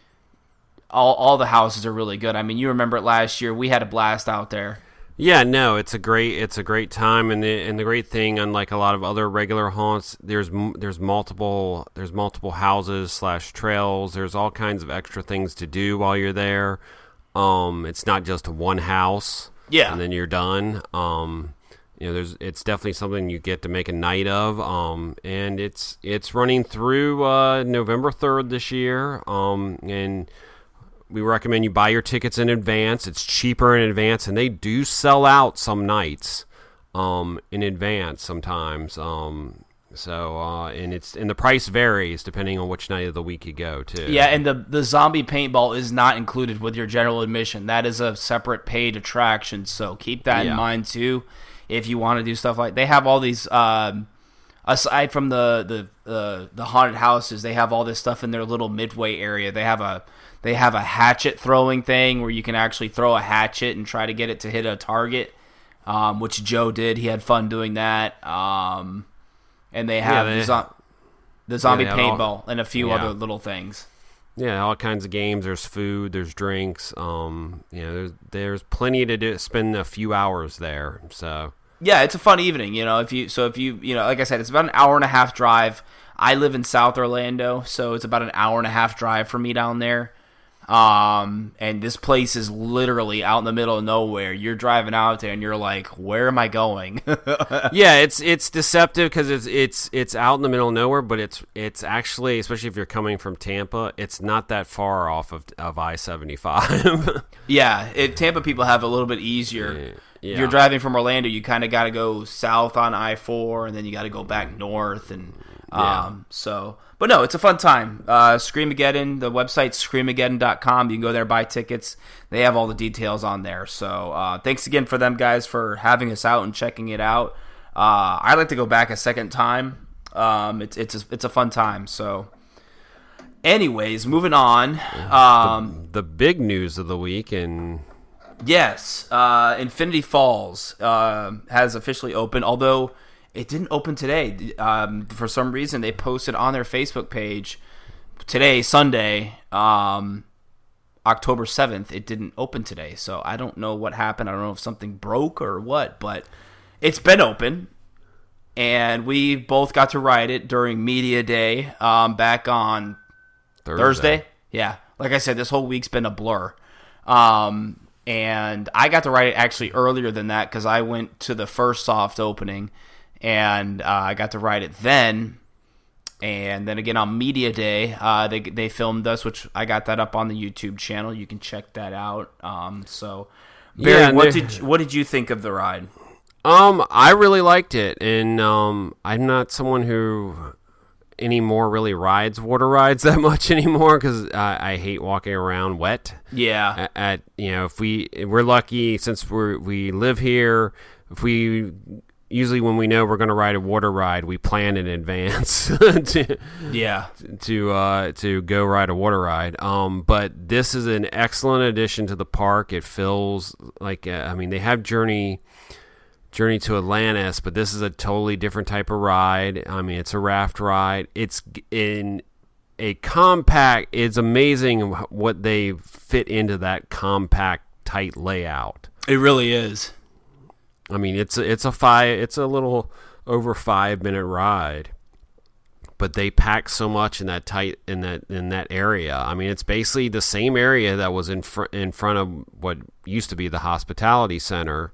All all the houses are really good. I mean, you remember it last year. We had a blast out there. Yeah, no, it's a great it's a great time, and the and the great thing, unlike a lot of other regular haunts, there's there's multiple there's multiple houses slash trails. There's all kinds of extra things to do while you're there. Um, it's not just one house. Yeah, and then you're done. Um, you know, there's it's definitely something you get to make a night of. Um, and it's it's running through uh, November third this year. Um, and we recommend you buy your tickets in advance. It's cheaper in advance, and they do sell out some nights um, in advance sometimes. Um, so, uh, and it's and the price varies depending on which night of the week you go to. Yeah, and the the zombie paintball is not included with your general admission. That is a separate paid attraction. So keep that yeah. in mind too. If you want to do stuff like they have all these. Um, aside from the the uh, the haunted houses, they have all this stuff in their little midway area. They have a They have a hatchet throwing thing where you can actually throw a hatchet and try to get it to hit a target, um, which Joe did. He had fun doing that. Um, and they have yeah, they, the, zo- the zombie yeah, paintball all, and a few yeah. other little things. Yeah, all kinds of games. There's food. There's drinks. Um, you know, there's there's plenty to do, spend a few hours there. So yeah, it's a fun evening. You know, if you so if you you know, like I said, it's about an hour and a half drive. I live in South Orlando, so it's about an hour and a half drive for me down there. Um, and this place is literally out in the middle of nowhere. You're driving out there and you're like, where am I going? Yeah, it's it's deceptive because it's it's it's out in the middle of nowhere, but it's it's actually, especially if you're coming from Tampa, it's not that far off of of I seventy-five. Yeah, it, Tampa people have it a little bit easier. Yeah. Yeah. If you're driving from Orlando, you kind of got to go south on I four, and then you got to go back north, and um, yeah. so. But no, it's a fun time. Uh, Screamageddon, the website's screamageddon dot com. You can go there, buy tickets. They have all the details on there. So uh, thanks again for them guys for having us out and checking it out. Uh, I'd like to go back a second time. Um, it's it's a, it's a fun time. So, anyways, moving on. Um, the, the big news of the week and. Yes, uh, Infinity Falls uh, has officially opened, although it didn't open today. Um, for some reason, they posted on their Facebook page today, Sunday, um, October seventh, it didn't open today. So I don't know what happened. I don't know if something broke or what, but it's been open, and we both got to ride it during media day um, back on Thursday. Thursday. Yeah, like I said, this whole week's been a blur. Um, and I got to ride it actually earlier than that because I went to the first soft opening, and uh, I got to ride it then. And then again on media day, uh, they they filmed us, which I got that up on the YouTube channel. You can check that out. Um, so, Barry, yeah, what did you, what did you think of the ride? Um, I really liked it, and um, I'm not someone who anymore really rides water rides that much anymore because I, I hate walking around wet. Yeah. At, at you know, if we we're lucky since we we live here, if we. Usually when we know we're going to ride a water ride, we plan in advance to yeah to uh, to go ride a water ride. Um, but this is an excellent addition to the park. It feels like uh, I mean they have Journey Journey to Atlantis, but this is a totally different type of ride. I mean it's a raft ride. It's in a compact. It's amazing what they fit into that compact, tight layout. It really is. I mean, it's a, it's a five, it's a little over five minute ride, but they pack so much in that tight in that in that area. I mean, it's basically the same area that was in front in front of what used to be the hospitality center.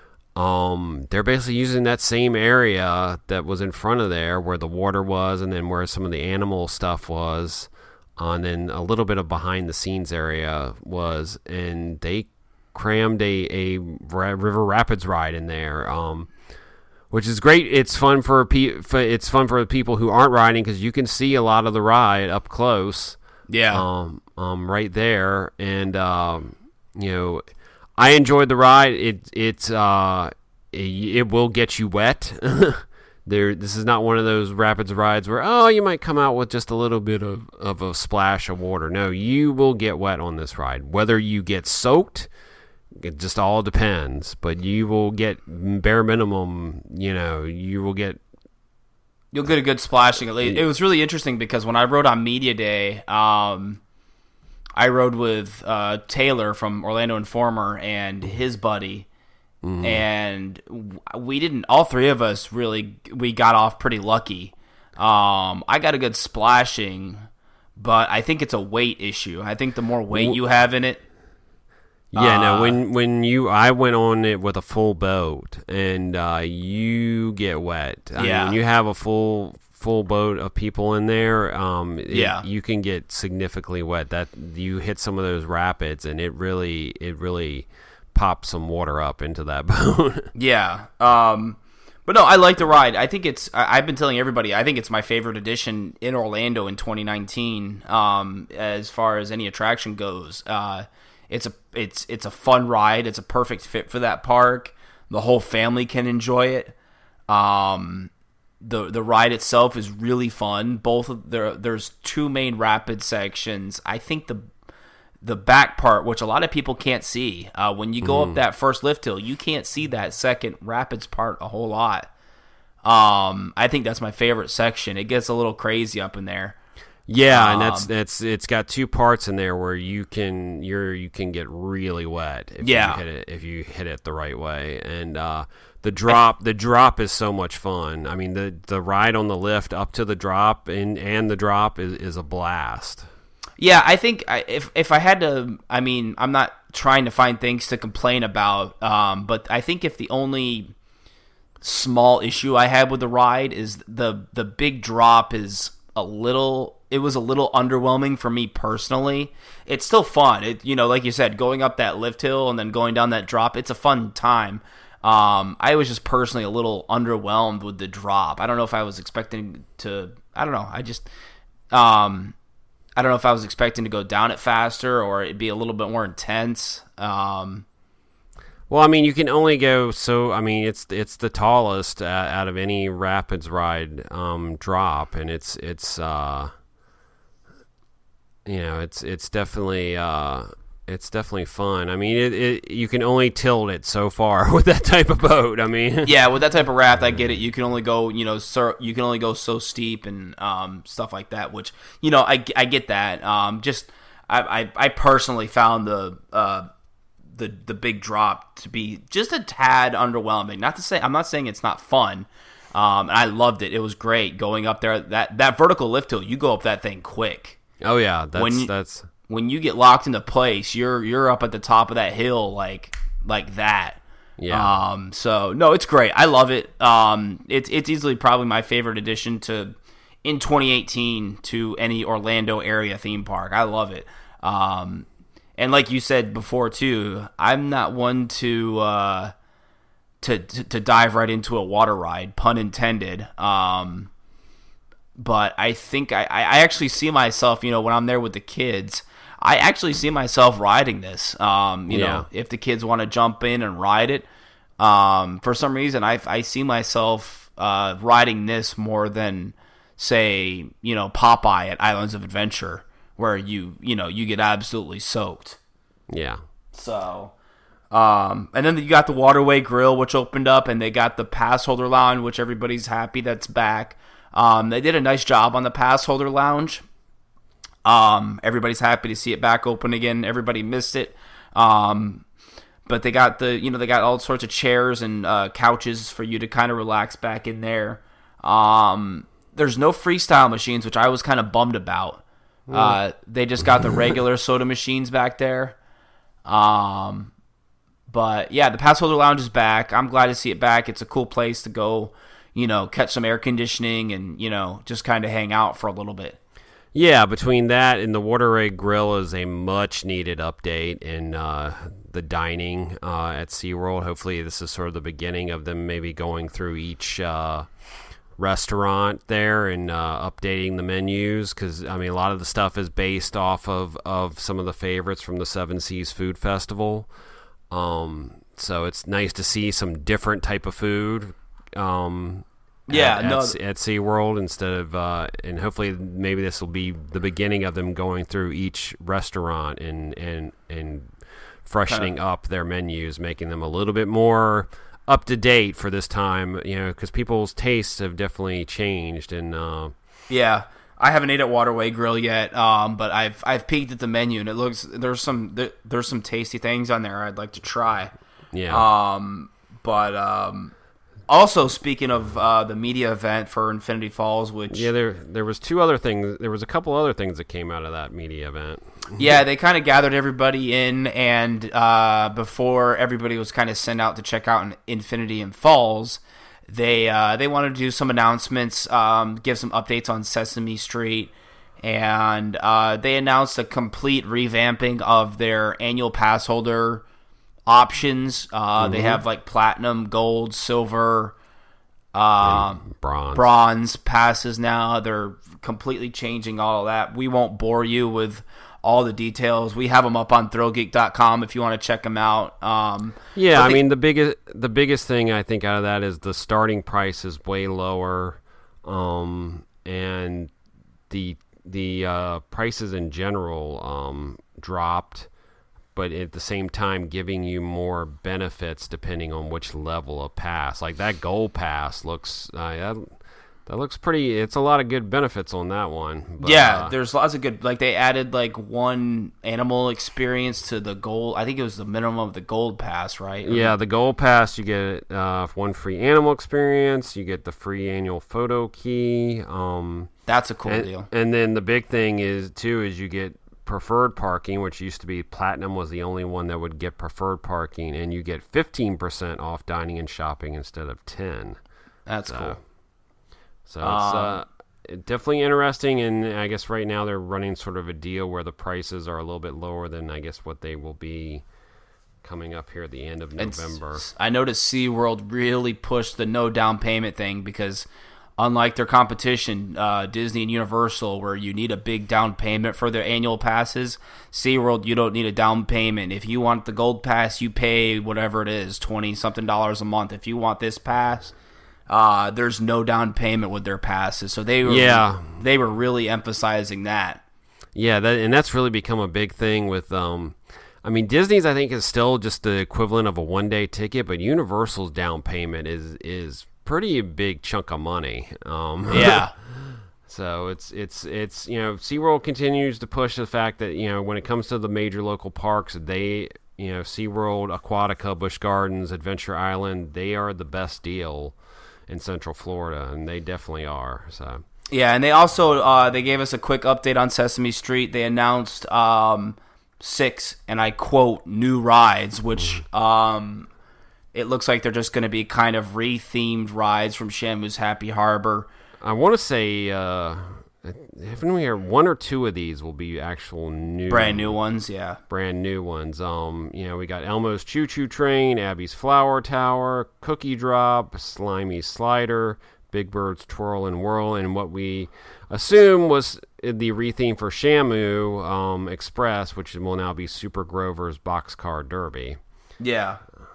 Um, they're basically using that same area that was in front of there, where the water was, and then where some of the animal stuff was, uh, and then a little bit of behind the scenes area was, and they crammed a, a River Rapids ride in there, um, which is great. It's fun for, pe- for it's fun for the people who aren't riding because you can see a lot of the ride up close. Yeah, um, um, right there, and um, you know, I enjoyed the ride. It it uh, it, it will get you wet. There, this is not one of those rapids rides where oh you might come out with just a little bit of, of a splash of water. No, you will get wet on this ride. Whether you get soaked. It just all depends, but you will get bare minimum, you know, you will get... You'll get a good splashing at least. It was really interesting because when I rode on Media Day, um, I rode with uh, Taylor from Orlando Informer and his buddy, mm-hmm. and we didn't, all three of us really, we got off pretty lucky. Um, I got a good splashing, but I think it's a weight issue. I think the more weight you have in it, Yeah, uh, no, when when you, I went on it with a full boat, and uh, you get wet. I yeah. mean, when you have a full full boat of people in there, um, it, yeah. you can get significantly wet. That you hit some of those rapids, and it really it really pops some water up into that boat. yeah, um, but no, I like the ride. I think it's. I, I've been telling everybody. I think it's my favorite addition in Orlando in twenty nineteen. Um, as far as any attraction goes. Uh, It's a it's it's a fun ride. It's a perfect fit for that park. The whole family can enjoy it. Um, the the ride itself is really fun. Both of there there's two main rapid sections. I think the the back part, which a lot of people can't see, uh, when you go mm. up that first lift hill, you can't see that second rapids part a whole lot. Um, I think that's my favorite section. It gets a little crazy up in there. Yeah, um, and that's that's it's got two parts in there where you can you're you can get really wet if yeah. you hit it if you hit it the right way. And uh, the drop the drop is so much fun. I mean the the ride on the lift up to the drop and, and the drop is, is a blast. Yeah, I think I, if if I had to, I mean, I'm not trying to find things to complain about, um, but I think if the only small issue I had with the ride is the the big drop is a little. It was a little underwhelming for me personally. It's still fun. It, you know, like you said, going up that lift hill and then going down that drop, it's a fun time. Um, I was just personally a little underwhelmed with the drop. I don't know if I was expecting to, I don't know. I just, um, I don't know if I was expecting to go down it faster or it'd be a little bit more intense. Um, well, I mean, you can only go so. I mean, it's it's the tallest uh, out of any rapids ride um, drop, and it's it's uh, you know it's it's definitely uh, it's definitely fun. I mean, it, it you can only tilt it so far with that type of boat. I mean, yeah, with that type of raft, I get it. You can only go, you know, so, you can only go so steep and um, stuff like that. Which, you know, I, I get that. Um, just I, I I personally found the uh, the the big drop to be just a tad underwhelming. Not to say I'm not saying it's not fun. Um, and I loved it. It was great going up there. That that vertical lift hill, you go up that thing quick. Oh yeah, that's when you, that's when you get locked into place, you're you're up at the top of that hill like like that. Yeah. Um. So no, it's great. I love it. Um. It's it's easily probably my favorite addition to in twenty eighteen to any Orlando area theme park. I love it. Um. And like you said before too, I'm not one to uh to to, to dive right into a water ride, pun intended. Um. But I think I I actually see myself, you know, when I'm there with the kids. I actually see myself riding this. Um, you yeah. know, if the kids want to jump in and ride it, um, for some reason, I I see myself uh, riding this more than, say, you know, Popeye at Islands of Adventure, where you you know you get absolutely soaked. Yeah. So, um, and then you got the Waterway Grill, which opened up, and they got the Pass Holder Lounge, which everybody's happy that's back. Um, they did a nice job on the Pass Holder Lounge. Um, everybody's happy to see it back open again. Everybody missed it. Um, but they got the, you know, they got all sorts of chairs and uh, couches for you to kind of relax back in there. Um, there's no freestyle machines, which I was kind of bummed about. Uh, they just got the regular soda machines back there. Um, but yeah, the Pass Holder Lounge is back. I'm glad to see it back. It's a cool place to go, you know, catch some air conditioning and, you know, just kind of hang out for a little bit. Yeah, between that and the Waterway Grill is a much-needed update in uh, the dining uh, at SeaWorld. Hopefully this is sort of the beginning of them maybe going through each uh, restaurant there and uh, updating the menus, because, I mean, a lot of the stuff is based off of, of some of the favorites from the Seven Seas Food Festival. Um, so it's nice to see some different type of food um Yeah, at, no. at, at SeaWorld instead of, uh, and hopefully maybe this will be the beginning of them going through each restaurant and and and freshening Kinda. up their menus, making them a little bit more up to date for this time. You know, because people's tastes have definitely changed. And uh, yeah, I haven't ate at Waterway Grill yet, um, but I've I've peeked at the menu and it looks there's some there, there's some tasty things on there I'd like to try. yeah, Um, but um. Also, speaking of uh, the media event for Infinity Falls, which yeah, there there was two other things. There was a couple other things that came out of that media event. yeah, they kind of gathered everybody in, and uh, before everybody was kind of sent out to check out Infinity and Falls, they uh, they wanted to do some announcements, um, give some updates on Sesame Street, and uh, they announced a complete revamping of their annual pass holder options. Uh, mm-hmm. They have like platinum, gold, silver, um, bronze. bronze passes now. They're completely changing all of that. We won't bore you with all the details. We have them up on thrill geek dot com if you want to check them out. Um, yeah, they, I mean the biggest the biggest thing I think out of that is the starting price is way lower, um, and the the uh, prices in general um, dropped. But at the same time giving you more benefits depending on which level of pass. Like that gold pass looks, uh, that, that looks pretty, it's a lot of good benefits on that one. But, yeah, uh, there's lots of good, like they added like one animal experience to the gold. I think it was the minimum of the gold pass, right? Yeah, the gold pass, you get uh, one free animal experience, you get the free annual photo key. Um, That's a cool and, deal. And then the big thing is too, is you get preferred parking, which used to be Platinum was the only one that would get preferred parking, and you get fifteen percent off dining and shopping instead of ten. That's so, cool. So it's uh, definitely interesting, and I guess right now they're running sort of a deal where the prices are a little bit lower than I guess what they will be coming up here at the end of November. It's, I noticed SeaWorld really pushed the no down payment thing because unlike their competition, uh, Disney and Universal, where you need a big down payment for their annual passes, SeaWorld, you don't need a down payment. If you want the gold pass, you pay whatever it is, twenty-something dollars a month. If you want this pass, uh, there's no down payment with their passes. So they were, yeah. they were really emphasizing that. Yeah, that, and that's really become a big thing with... Um, I mean, Disney's, I think, is still just the equivalent of a one-day ticket, but Universal's down payment is is... pretty big chunk of money. Um, yeah. So it's it's it's you know SeaWorld continues to push the fact that you know when it comes to the major local parks, they you know, SeaWorld, Aquatica, Busch Gardens, Adventure Island, they are the best deal in Central Florida, and they definitely are. So yeah, and they also uh, they gave us a quick update on Sesame Street. They announced um, six, and I quote, new rides, which um, it looks like they're just going to be kind of re-themed rides from Shamu's Happy Harbor. I want to say, uh, haven't we heard one or two of these will be actual new, brand new ones? Yeah, brand new ones. Um, you know, we got Elmo's Choo Choo Train, Abby's Flower Tower, Cookie Drop, Slimy's Slider, Big Bird's Twirl and Whirl, and what we assume was the retheme for Shamu um, Express, which will now be Super Grover's Boxcar Derby. Yeah.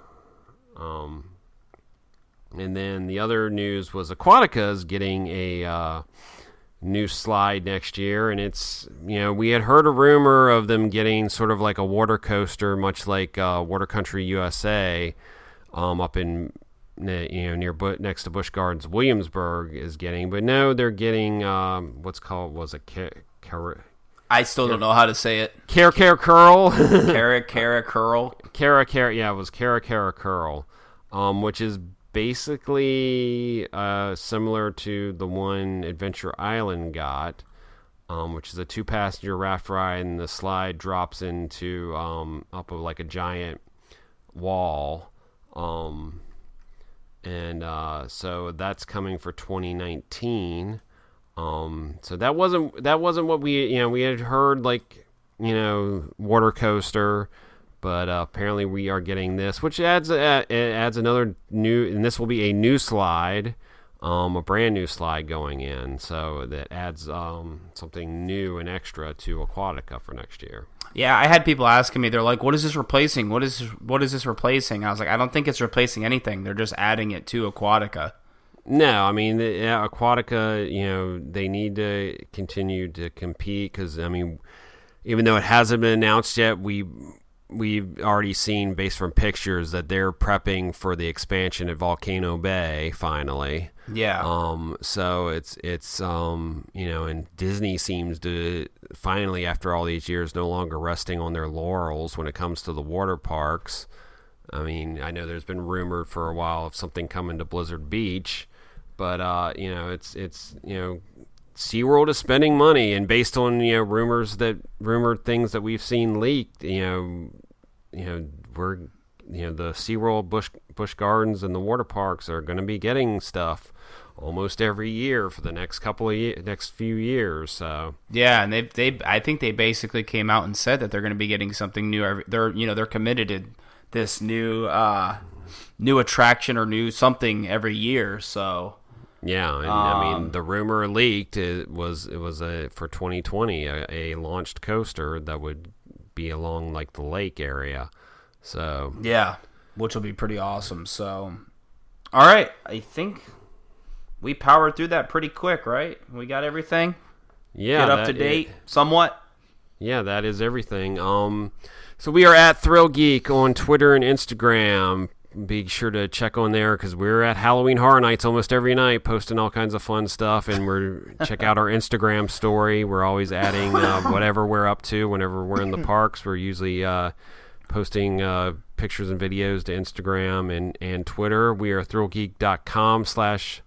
Um. And then the other news was Aquatica's getting a uh, new slide next year, and it's, you know, we had heard a rumor of them getting sort of like a water coaster, much like uh, Water Country U S A, um, up in, you know, near next to Busch Gardens, Williamsburg is getting, but no, they're getting um, what's called was it car- car- I still don't know how to say it. Cara Cara Curl, Cara Cara Curl, Cara Cara, yeah, it was Cara Cara Curl, um, which is basically uh, similar to the one Adventure Island got, um, which is a two-passenger raft ride, and the slide drops into um, up of like a giant wall, um, and uh, so that's coming for twenty nineteen. Um, so that wasn't that wasn't what we you know we had heard, like, you know, water coaster. But uh, apparently we are getting this, which adds uh, it adds another new, and this will be a new slide, um, a brand new slide going in. So that adds um, something new and extra to Aquatica for next year. Yeah, I had people asking me, they're like, "What is this replacing? What is this, what is this replacing?" I was like, "I don't think it's replacing anything. They're just adding it to Aquatica." No, I mean, yeah, Aquatica, you know, they need to continue to compete because, I mean, even though it hasn't been announced yet, we. We've already seen, based from pictures, that they're prepping for the expansion at Volcano Bay finally. Yeah. Um. So it's it's um you know, and Disney seems to finally, after all these years, no longer resting on their laurels when it comes to the water parks. I mean, I know there's been rumored for a while of something coming to Blizzard Beach, but uh, you know, it's it's you know. SeaWorld is spending money, and based on, you know, rumors that rumored things that we've seen leaked, you know, you know, we're, you know, the SeaWorld, Busch Busch Gardens, and the water parks are going to be getting stuff almost every year for the next couple of ye- next few years. So yeah, and they they I think they basically came out and said that they're going to be getting something new every. They're you know they're committed to this new uh, new attraction or new something every year. So. Yeah, and um, I mean, the rumor leaked, it was it was a for twenty twenty a, a launched coaster that would be along like the lake area. So yeah, which will be pretty awesome. So, all right, I think we powered through that pretty quick, right? We got everything. Yeah, get up to date, it, somewhat. Yeah, that is everything. Um, so we are at Thrill Geek on Twitter and Instagram. Be sure to check on there because we're at Halloween Horror Nights almost every night, posting all kinds of fun stuff. And we're check out our Instagram story. We're always adding uh, whatever we're up to whenever we're in the parks. We're usually uh, posting uh, pictures and videos to Instagram and, and Twitter. We are thrillgeek.com slash...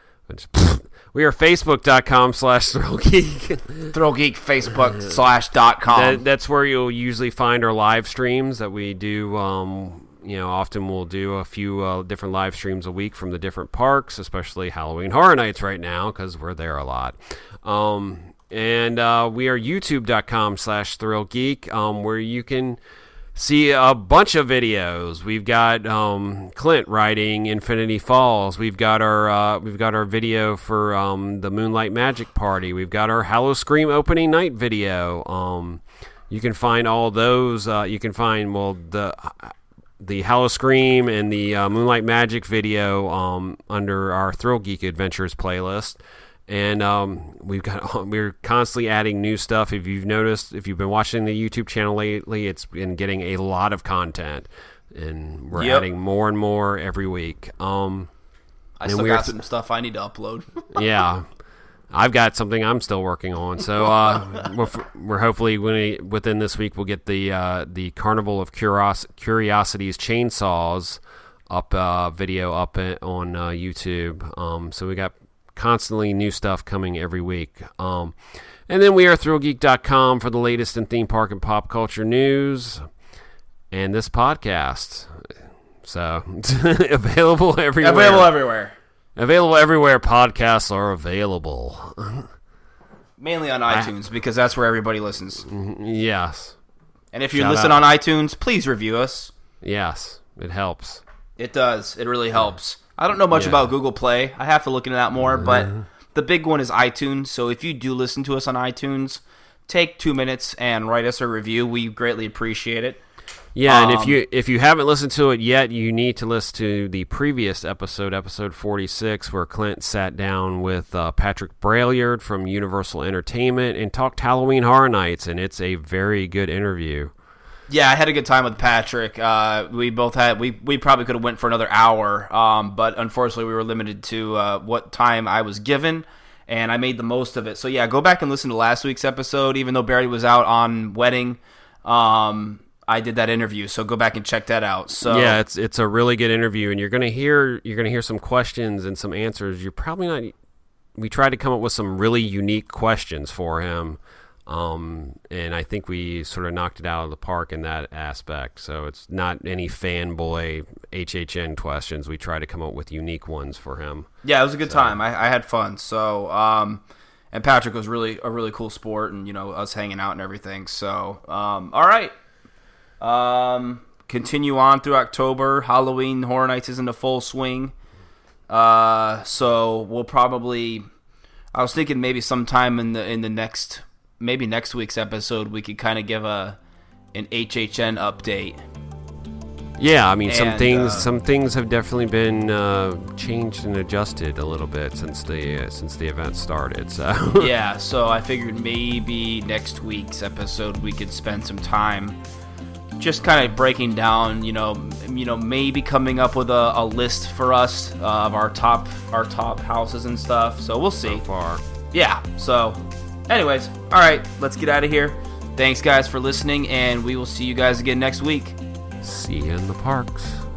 We are facebook.com slash thrillgeek. Thrillgeek Facebook slash dot com. That, that's where you'll usually find our live streams that we do. Um, you know, often we'll do a few uh, different live streams a week from the different parks, especially Halloween Horror Nights right now because we're there a lot. Um, and uh, we are youtube.com slash thrillgeek, um, where you can see a bunch of videos. We've got um, Clint riding Infinity Falls. We've got our uh, we've got our video for um, the Moonlight Magic Party. We've got our Hallowscream opening night video. Um, you can find all those. Uh, you can find well the the Hallowscream and the uh, Moonlight Magic video um, under our Thrill Geek Adventures playlist. And um, we've got we're constantly adding new stuff. If you've noticed, if you've been watching the YouTube channel lately, it's been getting a lot of content, and we're yep. adding more and more every week. Um, I still got some stuff I need to upload. yeah, I've got something I'm still working on. So uh, we're, we're hopefully we, within this week we'll get the uh, the Carnival of Curios- Curiosities chainsaws up uh, video up on uh, YouTube. Um, so we got constantly new stuff coming every week. Um, and then we are thrill geek dot com for the latest in theme park and pop culture news. And this podcast. So available everywhere. Available everywhere. Available everywhere podcasts are available. Mainly on iTunes, I, because that's where everybody listens. Yes. And if you Shout listen out. on iTunes, please review us. Yes, it helps. It does. It really helps. I don't know much yeah. about Google Play. I have to look into that more, mm-hmm. but the big one is iTunes. So if you do listen to us on iTunes, take two minutes and write us a review. We greatly appreciate it. Yeah, and um, if you if you haven't listened to it yet, you need to listen to the previous episode, episode forty-six, where Clint sat down with uh, Patrick Braillard from Universal Entertainment and talked Halloween Horror Nights, and it's a very good interview. Yeah, I had a good time with Patrick. Uh, we both had we, we probably could have went for another hour, um, but unfortunately we were limited to uh, what time I was given, and I made the most of it. So yeah, go back and listen to last week's episode, even though Barry was out on wedding. Um, I did that interview, so go back and check that out. So yeah, it's it's a really good interview, and you're gonna hear you're gonna hear some questions and some answers. You're probably not. We tried to come up with some really unique questions for him, um, and I think we sort of knocked it out of the park in that aspect. So it's not any fanboy H H N questions. We tried to come up with unique ones for him. Yeah, it was a good so. time. I, I had fun. So. Um, and Patrick was really a really cool sport, and you know us hanging out and everything. So um, all right. Um, continue on through October. Halloween Horror Nights is in the full swing. Uh, so we'll probably. I was thinking maybe sometime in the in the next maybe next week's episode we could kind of give a an H H N update. Yeah, I mean and, some things uh, some things have definitely been uh, changed and adjusted a little bit since the uh, since the event started. So yeah, so I figured maybe next week's episode we could spend some time. Just kind of breaking down, you know, you know, maybe coming up with a, a list for us uh, of our top, our top houses and stuff. So we'll see. So far, yeah. So, anyways, all right, let's get out of here. Thanks, guys, for listening, and we will see you guys again next week. See you in the parks.